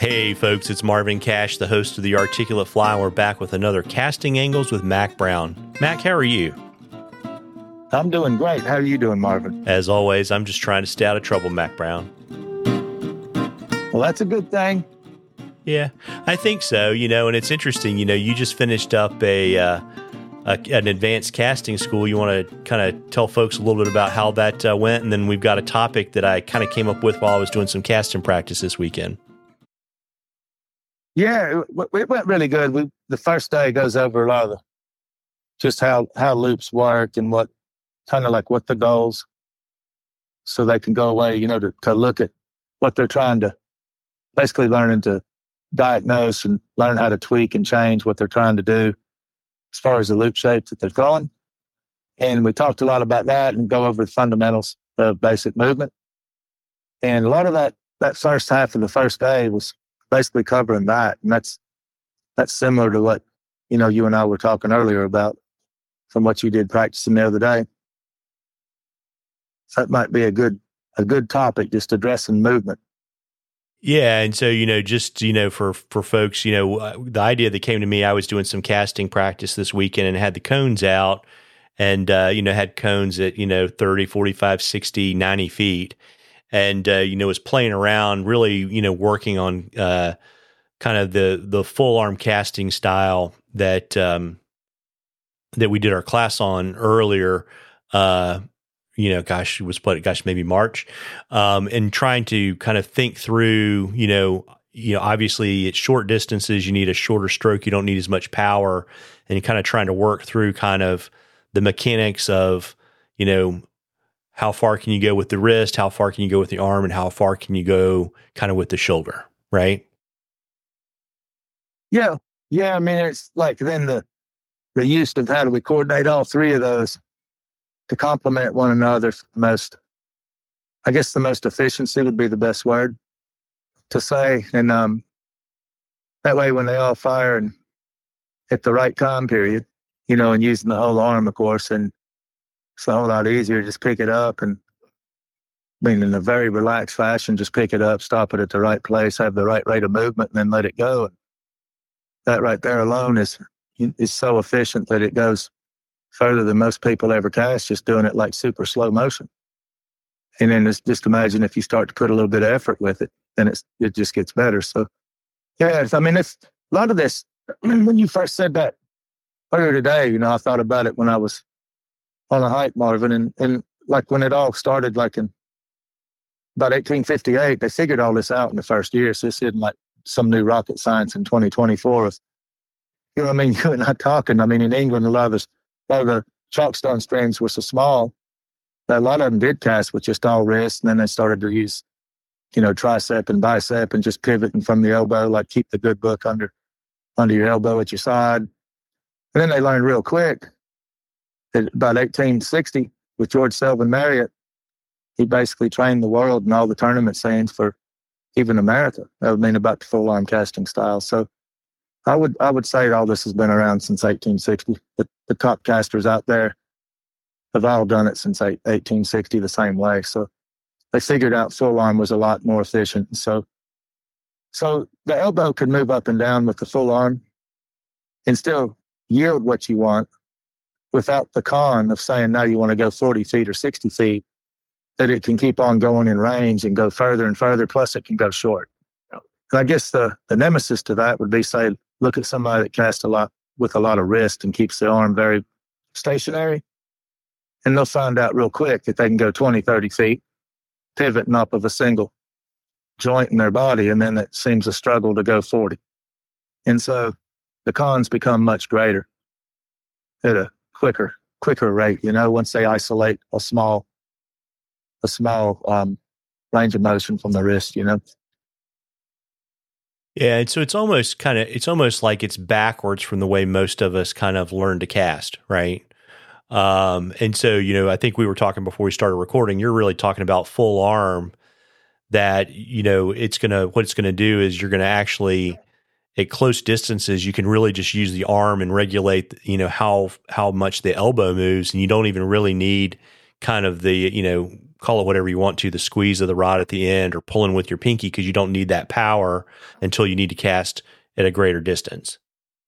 Hey folks, it's Marvin Cash, the host of The Articulate Fly, and we're back with another Casting Angles with Mac Brown. Mac, how are you? I'm doing great. How are you doing, Marvin? As always, I'm just trying to stay out of trouble, Mac Brown. Well, that's a good thing. Yeah, I think so, and it's interesting, you just finished up an advanced casting school. You want to kind of tell folks a little bit about how that went, and then we've got a topic that I kind of came up with while I was doing some casting practice this weekend. Yeah, it went really good. The first day goes over a lot of just how loops work and what the goals, so they can go away, to look at what they're trying to, basically learning to diagnose and learn how to tweak and change what they're trying to do as far as the loop shapes that they're going. And we talked a lot about that and go over the fundamentals of basic movement. And a lot of that first half of the first day was basically covering that. And that's similar to what, you and I were talking earlier about from what you did practicing the other day. So that might be a good topic, just addressing movement. Yeah. And so, for folks, the idea that came to me, I was doing some casting practice this weekend and had the cones out and, had cones at, 30, 45, 60, 90 feet. And, was playing around, really, working on kind of the full arm casting style that we did our class on earlier. It was maybe March, and trying to kind of think through, obviously at short distances, you need a shorter stroke. You don't need as much power, and kind of trying to work through kind of the mechanics of, how far can you go with the wrist? How far can you go with the arm? And how far can you go kind of with the shoulder? Right. Yeah. Yeah. I mean, it's like then the use of how do we coordinate all three of those to complement one another. The most efficiency would be the best word to say. And that way, when they all fire and at the right time period, and using the whole arm, of course, and it's a whole lot easier to just pick it up and, in a very relaxed fashion, just pick it up, stop it at the right place, have the right rate of movement, and then let it go. And that right there alone is so efficient that it goes further than most people ever cast, just doing it like super slow motion. And then just imagine if you start to put a little bit of effort with it, then it just gets better. So, yeah, it's a lot of this. When you first said that earlier today, I thought about it when I was on a hike, Marvin, and like when it all started, like in about 1858, they figured all this out in the first year. So this isn't like some new rocket science in 2024. You and I talking. In England, a lot of the chalkstone streams were so small that a lot of them did cast with just all wrist, and then they started to use, tricep and bicep and just pivoting from the elbow, like keep the good book under your elbow at your side. And then they learned real quick that about 1860 with George Selwyn Marriott, he basically trained the world in all the tournament scenes for even America. About the full arm casting style. So I would say all this has been around since 1860. The top casters out there have all done it since 1860 the same way. So they figured out full arm was a lot more efficient. So the elbow could move up and down with the full arm and still yield what you want without the con of saying now you want to go 40 feet or 60 feet, that it can keep on going in range and go further and further, plus it can go short. And I guess the nemesis to that would be, say, look at somebody that casts a lot with a lot of wrist and keeps the arm very stationary, and they'll find out real quick that they can go 20, 30 feet, pivoting up of a single joint in their body, and then it seems a struggle to go 40. And so the cons become much greater at a quicker rate, once they isolate a small range of motion from the wrist, Yeah, and so it's almost like it's backwards from the way most of us kind of learn to cast, right? And so, I think we were talking before we started recording, you're really talking about full arm, that, what it's going to do is you're going to actually, at close distances, you can really just use the arm and regulate, how much the elbow moves, and you don't even really need kind of the, call it whatever you want to, the squeeze of the rod at the end or pulling with your pinky, because you don't need that power until you need to cast at a greater distance.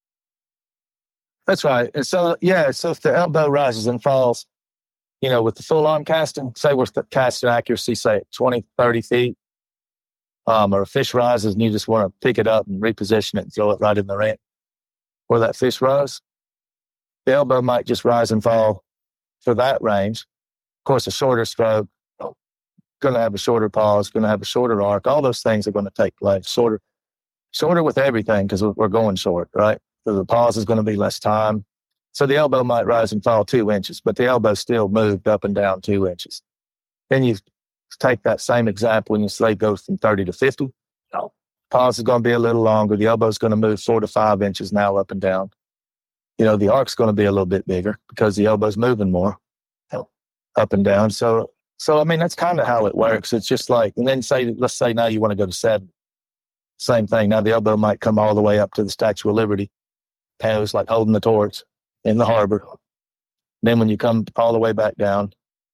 That's right. And so, so if the elbow rises and falls, with the full arm casting, say we're casting accuracy, say 20, 30 feet, or a fish rises and you just want to pick it up and reposition it and throw it right in the ramp where that fish rose, the elbow might just rise and fall for that range. Of course, a shorter stroke, going to have a shorter pause, going to have a shorter arc. All those things are going to take place. Shorter with everything because we're going short, right? So the pause is going to be less time. So the elbow might rise and fall 2 inches, but the elbow still moved up and down 2 inches. Then you take that same example and you say go from 30 to 50. Pause is going to be a little longer. The elbow is going to move 4 to 5 inches now up and down. The arc's going to be a little bit bigger because the elbow's moving more up and down. So I mean, that's kind of how it works. It's just like, and then let's say now you want to go to 7. Same thing. Now the elbow might come all the way up to the Statue of Liberty. Pose like holding the torch in the harbor. Then when you come all the way back down,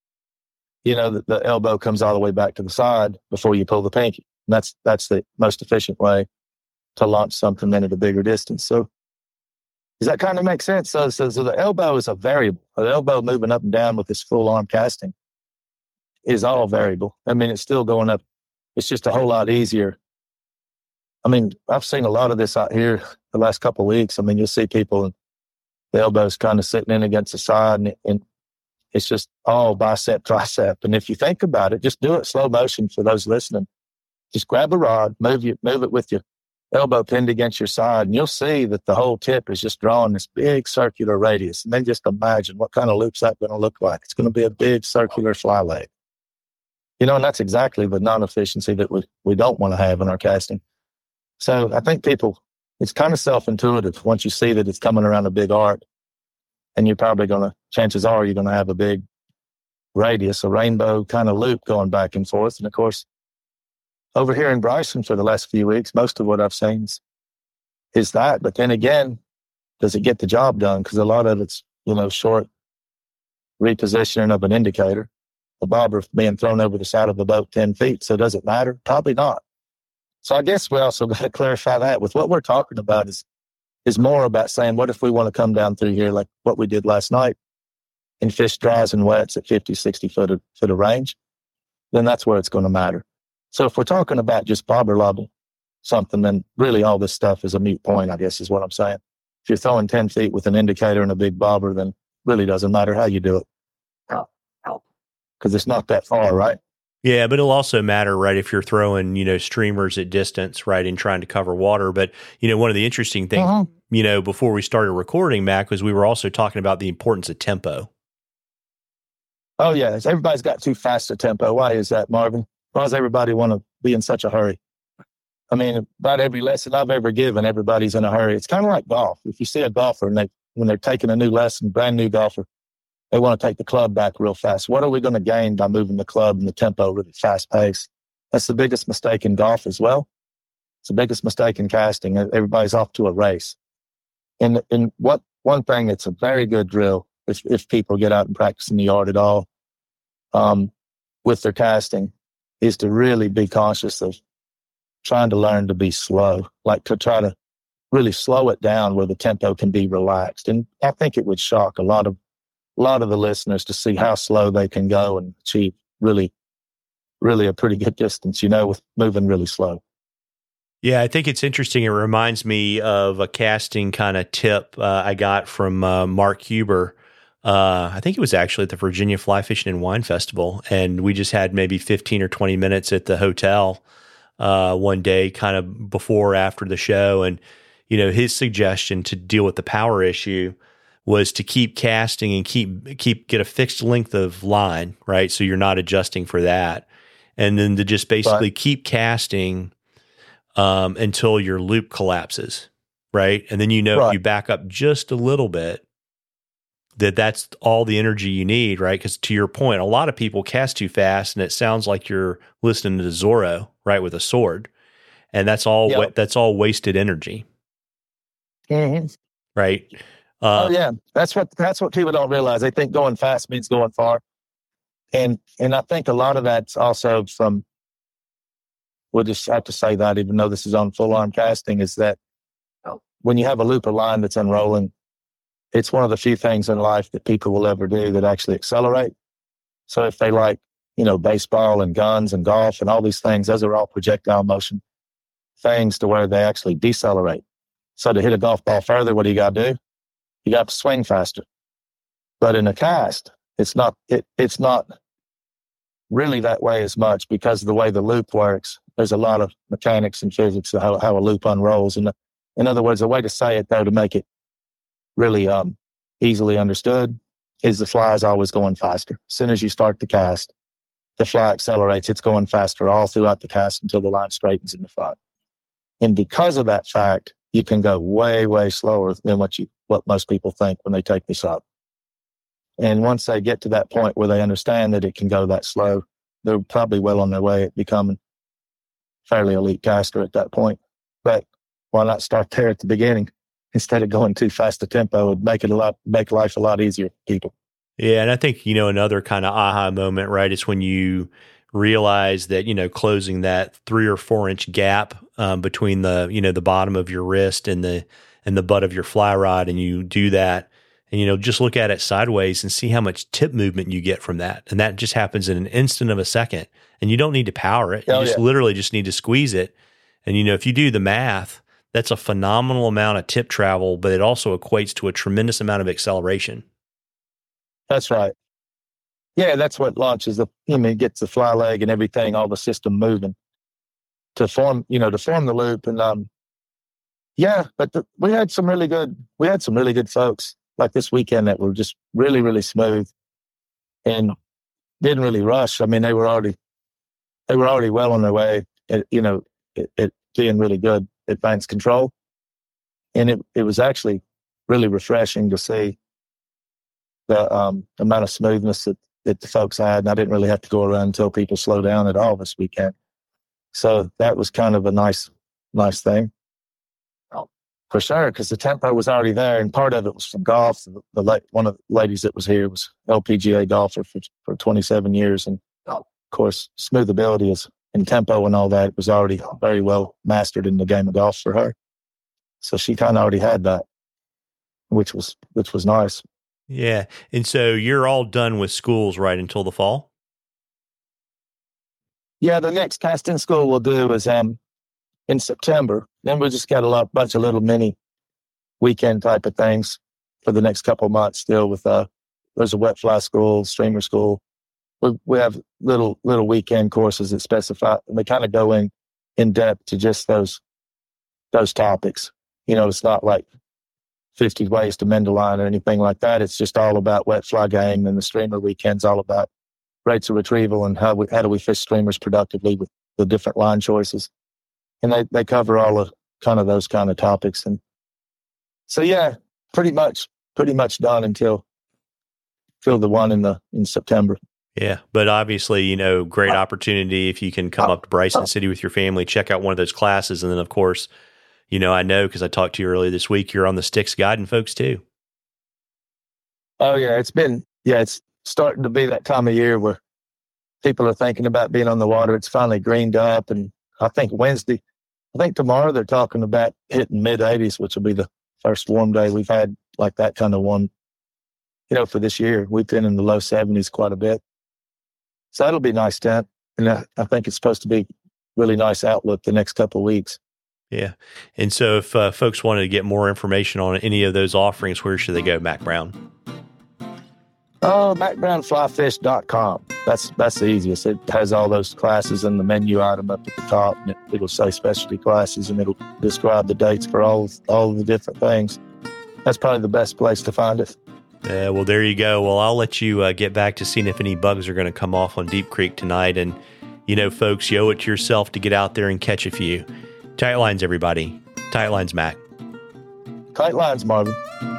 the elbow comes all the way back to the side before you pull the pinky. And that's the most efficient way to launch something then at a bigger distance. So does that kind of make sense? So the elbow is a variable. The elbow moving up and down with this full arm casting is all variable. I mean, it's still going up. It's just a whole lot easier. I mean, I've seen a lot of this out here the last couple of weeks. I mean, you'll see people and the elbow's kind of sitting in against the side and it's just all bicep, tricep. And if you think about it, just do it slow motion for those listening. Just grab a rod, move it with your elbow pinned against your side, and you'll see that the whole tip is just drawing this big circular radius. And then just imagine what kind of loop's that going to look like. It's going to be a big circular fly leg. And that's exactly the non-efficiency that we don't want to have in our casting. So I think it's kind of self-intuitive once you see that it's coming around a big arc, and chances are you're going to have a big radius, a rainbow kind of loop going back and forth. And of course, over here in Bryson for the last few weeks, most of what I've seen is that. But then again, does it get the job done? Because a lot of it's, short repositioning of an indicator, a bobber being thrown over the side of the boat 10 feet. So does it matter? Probably not. So I guess we also got to clarify that with what we're talking about is more about saying, what if we want to come down through here like what we did last night and fish dries and wets at 50, 60 foot of range? Then that's where it's going to matter. So if we're talking about just bobber lobble something, then really all this stuff is a moot point, I guess is what I'm saying. If you're throwing 10 feet with an indicator and a big bobber, then really doesn't matter how you do it. Because it's not that far, right? Yeah, but it'll also matter, right, if you're throwing, streamers at distance, right, and trying to cover water. But, one of the interesting things, before we started recording, Mac, was we were also talking about the importance of tempo. Oh, yeah. Everybody's got too fast a tempo. Why is that, Marvin? Why does everybody want to be in such a hurry? I mean, about every lesson I've ever given, everybody's in a hurry. It's kind of like golf. If you see a golfer and when they're taking a new lesson, brand new golfer, they want to take the club back real fast. What are we going to gain by moving the club and the tempo really fast pace? That's the biggest mistake in golf as well. It's the biggest mistake in casting. Everybody's off to a race. And one thing that's a very good drill, if people get out and practice in the yard at all, with their casting, is to really be conscious of trying to learn to be slow, like to try to really slow it down where the tempo can be relaxed. And I think it would shock a lot of the listeners to see how slow they can go and achieve really, really a pretty good distance, with moving really slow. Yeah, I think it's interesting. It reminds me of a casting kind of tip I got from Mark Huber. I think it was actually at the Virginia Fly Fishing and Wine Festival, and we just had maybe 15 or 20 minutes at the hotel one day, kind of before or after the show. And, his suggestion to deal with the power issue was to keep casting and get a fixed length of line, right? So you're not adjusting for that. And then to just basically keep casting until your loop collapses, right? And then if you back up just a little bit, that's all the energy you need, right? Because to your point, a lot of people cast too fast, and it sounds like you're listening to Zorro, right, with a sword, and that's all that's all wasted energy, right? That's what people don't realize. They think going fast means going far. And I think a lot of that's also from, we'll just have to say that, even though this is on full arm casting, is that when you have a looper line that's unrolling, it's one of the few things in life that people will ever do that actually accelerate. So if they like, baseball and guns and golf and all these things, those are all projectile motion things to where they actually decelerate. So to hit a golf ball further, what do you got to do? You got to swing faster. But in a cast, it's not really that way as much because of the way the loop works. There's a lot of mechanics and physics of how a loop unrolls. And in other words, a way to say it, though, to make it really easily understood is the fly is always going faster. As soon as you start the cast, the fly accelerates. It's going faster all throughout the cast until the line straightens in the front. And because of that fact, you can go way, way slower than what most people think when they take this up. And once they get to that point where they understand that it can go that slow, they're probably well on their way at becoming fairly elite caster at that point. But why not start there at the beginning instead of going too fast a tempo? It would make life a lot easier for people. Yeah, and I think, another kind of aha moment, right, is when you realize that, closing that 3 or 4 inch gap between the, the bottom of your wrist and the butt of your fly rod, and you do that, and, just look at it sideways and see how much tip movement you get from that. And that just happens in an instant of a second. And you don't need to power it. You literally just need to squeeze it. And, if you do the math, that's a phenomenal amount of tip travel, but it also equates to a tremendous amount of acceleration. That's right. Yeah, that's what launches it gets the fly leg and everything, all the system moving to form the loop. And we had some really good folks like this weekend that were just really, really smooth and didn't really rush. I mean, they were already well on their way at being really good advanced control. And it was actually really refreshing to see the amount of smoothness that the folks had. And I didn't really have to go around and tell people slow down at all this weekend. So that was kind of a nice thing. For sure, because the tempo was already there, and part of it was from golf. One of the ladies that was here was LPGA golfer for 27 years, and of course, smoothability is and tempo and all that was already very well mastered in the game of golf for her. So she kind of already had that, which was nice. Yeah, and so you're all done with schools right until the fall? Yeah, the next casting school we'll do is in September. Then we just got bunch of little mini weekend type of things for the next couple of months still with, there's a wet fly school, streamer school. We have little weekend courses that specify, and they kind of go in depth to just those topics. It's not like 50 ways to mend a line or anything like that. It's just all about wet fly game, and the streamer weekend's all about rates of retrieval and how do we fish streamers productively with the different line choices. And they cover all of kind of those kind of topics. And so, yeah, pretty much done until the one in September. Yeah. But obviously, great opportunity if you can come up to Bryson City with your family, check out one of those classes. And then of course, I know, cause I talked to you earlier this week, you're on the Sticks guiding folks too. Oh yeah. It's starting to be that time of year where people are thinking about being on the water. It's finally greened up, and I think tomorrow they're talking about hitting mid-80s, which will be the first warm day we've had like that kind of one, for this year. We've been in the low 70s quite a bit. So that'll be a nice tent. And I think it's supposed to be really nice outlook the next couple of weeks. Yeah. And so if folks wanted to get more information on any of those offerings, where should they go, Mac Brown? Oh, MacBrownFlyFish.com. That's the easiest. It has all those classes and the menu item up at the top, and it'll say specialty classes, and it'll describe the dates for all the different things. That's probably the best place to find it. Well, there you go. Well, I'll let you get back to seeing if any bugs are going to come off on Deep Creek tonight. And, folks, you owe it to yourself to get out there and catch a few. Tight lines, everybody. Tight lines, Mac. Tight lines, Marvin.